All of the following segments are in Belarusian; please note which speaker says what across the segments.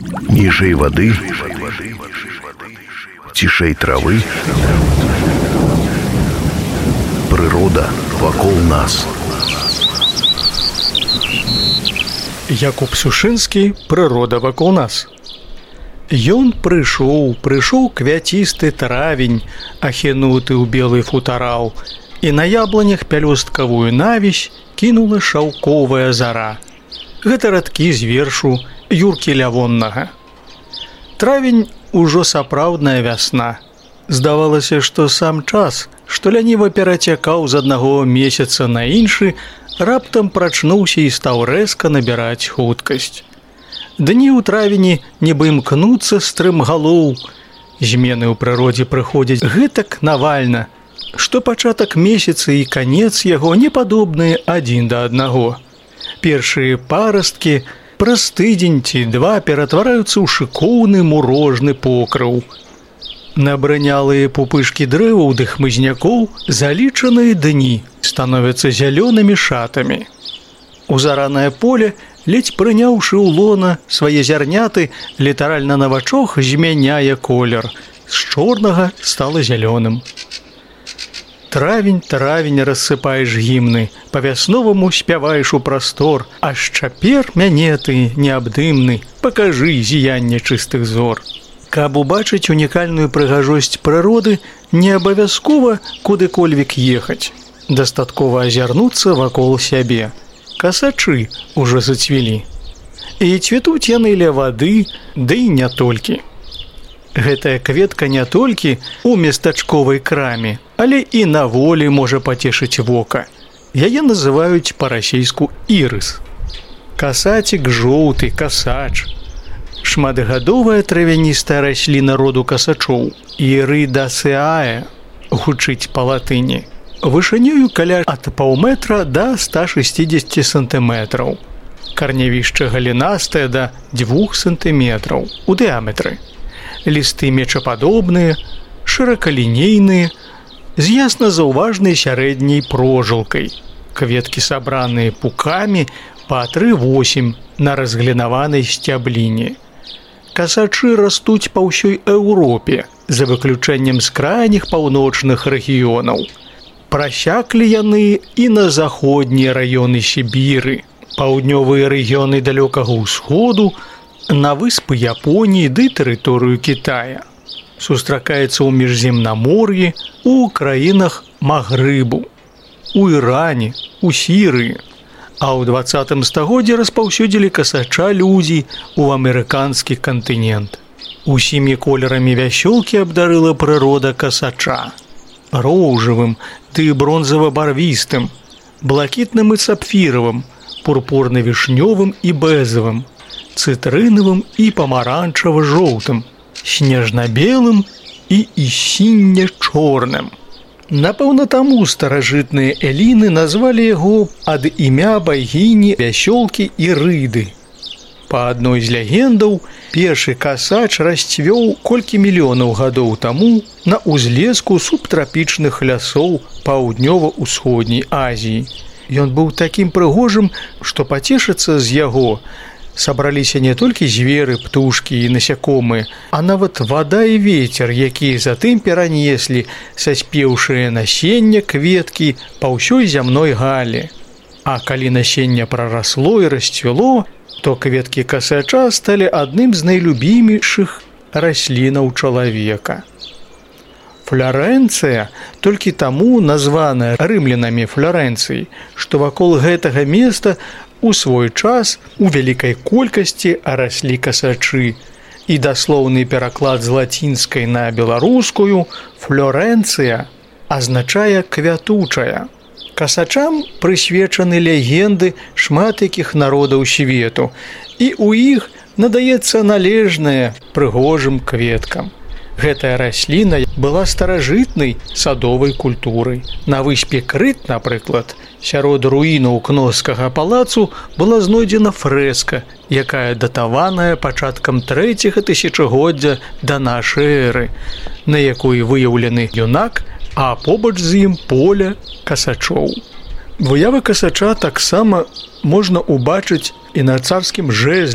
Speaker 1: Ніжэй вады, цішэй травы, прырода вакол нас.
Speaker 2: Якуб Сушынскі «Прырода вакол нас». Ён прыйшоў квяцісты травень, ахінуты ў белы футарал, і на яблынях пялёсткавую навісь кінула шаўковая зара. Гэта радкі з вершу Юркі Лявоннага. Травень ужо сапраўдная вясна. Здавалася, што сам час, што ляніва перацякаў з аднаго месяца на іншы, раптам прачнуўся і стаў рэзка набіраць хуткасць. Дні ў травені нібы імкнуцца стрымгалоў. Змены ў прыродзе прыходзяць гэтак навальна, што пачатак месяца і канец яго не падобныя адзін да аднаго. Першыя парасткі праз тыдзень ці два ператвараюцца ў шыкоўны мурожны покрыў. Набрынялыя пупышкі дрэваў ды хмызнякоў за лічаныя дні становяцца зялёнымі шатамі. Узаранае поле, ледзь прыняўшы ў лона свае зярняты, літаральна на вачох змяняе колер. З чорнага стала зялёным. Травень, рассыпаеш гімны, па-вясноваму спяваеш у прастор, аж цяпер мяне ты, неабдымны, пакажы зіянне чыстых зор. Каб убачыць унікальную прыгажосць прыроды, не абавязкова куды-кольвік ехаць. Дастаткова азірнуцца вакол сябе. Касачы ўжо зацвілі. І цвітуць яны ля вады, ды і не толькі. Гэтая кветка не толькі ў местачковай краме, але і на волі можа пацешыць вока. Яе называюць па-расейску ірыс. Касацік жоўты, касач. Шматгадовая травяністая расліна роду касачоў. Ірыдасеае гучыць па-латыні. Вышынёю каля ад паўметра да 160 сантыметраў. Карнявішча галінастае да 2 сантыметраў у дыяметры. Лісты мечападобныя, шыракалінейныя, з ясна заўважнай сярэдняй прожылкай. Кветкі сабраныя пукамі па 3-8 на разглінаванай сцябліне. Касачы растуць па ўсёй Еўропе, за выключэннем з крайніх паўночных рэгіёнаў. Прасяклі яны і на заходнія раёны Сібіры, паўднёвыя рэгіёны далёкага ўсходу, на выспы Японіі ды тэрыторыю Кітая. Сустракаецца ў міжземнамор'і, у краінах Магрыбу, у Іране, у Сірыі. А ў 20 стагоддзі распаўсюдзілі касача людзі ў амерыканскі кантынент. Усімі колерамі вясёлкі абдарыла прырода касача. Роўжавым ды бронзава-барвістым, блакітным і сапфіравым, пурпурна-вішнёвым і бэзавым, цытрынавым і памаранчава-жоўтым, снежна-белым і сінне-чорным. Напэўна, таму старажытныя эліны назвалі яго ад імя багіні вясёлкі Ірыды. Па адной з легендаў, першы касач расцвёў колькі мільёнаў гадоў таму на ўзлеску субтрапічных лясоў паўднёва-ўсходняй Азіі. Ён быў такім прыгожым, што пацешыцца з яго сабраліся не толькі зверы, птушкі і насякомыя, а нават вада і вецер, якія затым перанеслі саспеўшае насенне кветкі па ўсёй зямной галі. А калі насенне прарасло і расцвіло, то кветкі касача сталі адным з найлюбімейшых раслінаў чалавека. Фларэнцыя толькі таму названая рымлянамі Фларэнцыяй, што вакол гэтага места у свой час у вялікай колькасці раслі касачы, і даслоўны пераклад з лацінскай на беларускую «Флорэнцыя» азначае «квятучая». Касачам прысвечаны легенды шмат якіх народаў свету, і ў іх надаецца належнае прыгожым кветкам. Гэтая расліна была старажытнай садовай культурай. На выспе Крыт, напрыклад, сярод руінаў Кноскага палацу была знойдзена фрэска, якая датаваная пачаткам 3-го тысячагоддзя да нашай эры, на якой выяўлены юнак, а побач з ім поле касачоў. Выявы касача таксама можна ўбачыць і на царскім жэзлі,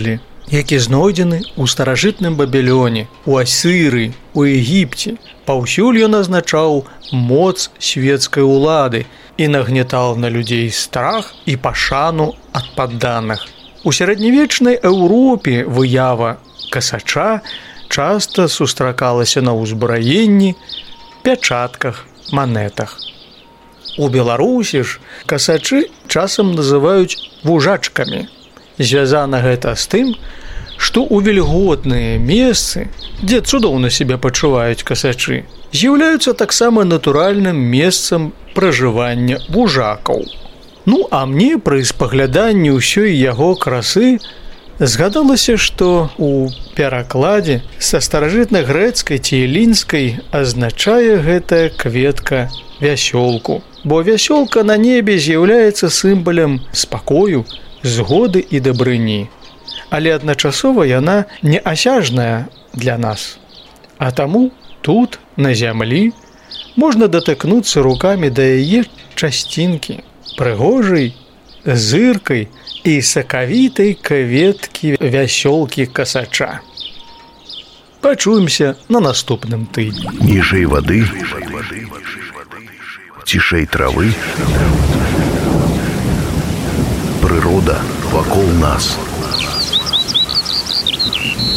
Speaker 2: які знойдзены ў старажытным Бабілоне, у Асірыі, у Егіпце. Паўсюль ён азначаў моц свецкай улады і нагнятаў на людзей страх і пашану ад падданых. У сярэднявечнай Еўропе выява касача часта сустракалася на ўзбраенні, пячатках, манетах. У Беларусі ж касачы часам называюць вужачкамі. Звязана гэта з тым, што ў вільготныя месцы, дзе цудоўна сябе пачуваюць касачы, з'яўляюцца таксама натуральным месцам пражывання вужакаў. Ну, а мне пры спагляданні ўсёй яго красы згадалася, што ў перакладзе са старажытна-грэцкай ці элінскай азначае гэтая кветка вясёлку, бо вясёлка на небе з'яўляецца сімвалам спакою, згоды і дабрыні. Але адначасова яна неасяжная для нас. А таму тут, на зямлі, можна датыкнуцца рукамі да яе часцінкі, прыгожай, зыркай і сакавітай кветкі вясёлкі касача. Пачуемся на наступным тыдні.
Speaker 1: Ніжэй вады, цішэй травы, прырода вакол нас.